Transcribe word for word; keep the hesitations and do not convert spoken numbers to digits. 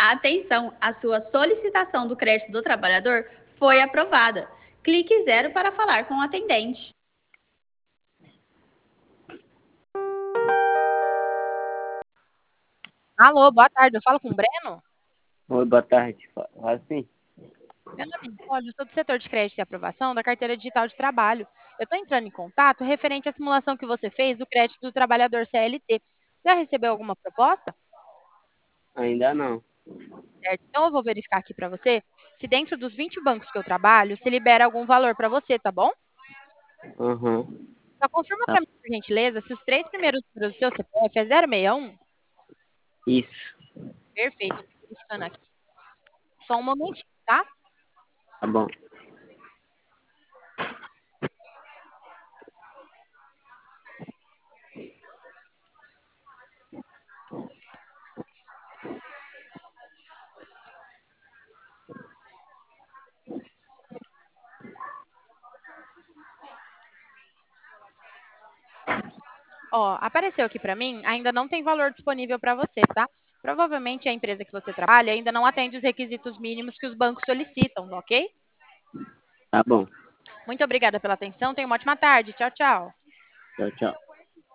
Atenção, a sua solicitação do crédito do trabalhador foi aprovada. Clique zero para falar com o atendente. Alô, boa tarde, eu falo com o Breno? Oi, boa tarde. Fala sim. Meu nome é Nicole, eu sou do setor de crédito e aprovação da carteira digital de trabalho. Eu estou entrando em contato referente à simulação que você fez do crédito do trabalhador C L T. Já recebeu alguma proposta? Ainda não. Certo, então eu vou verificar aqui para você se dentro dos vinte bancos que eu trabalho, se libera algum valor para você, tá bom? Aham. Só confirma Tá. para mim, por gentileza, se os três primeiros números do seu C P F é zero seis um? Isso. Perfeito, eu tô verificando aqui. Só um momentinho, tá? Tá bom. Ó, apareceu aqui para mim, ainda não tem valor disponível para você, tá? Provavelmente a empresa que você trabalha ainda não atende os requisitos mínimos que os bancos solicitam, ok? Tá bom. Muito obrigada pela atenção, tenha uma ótima tarde. Tchau, tchau. Tchau, tchau.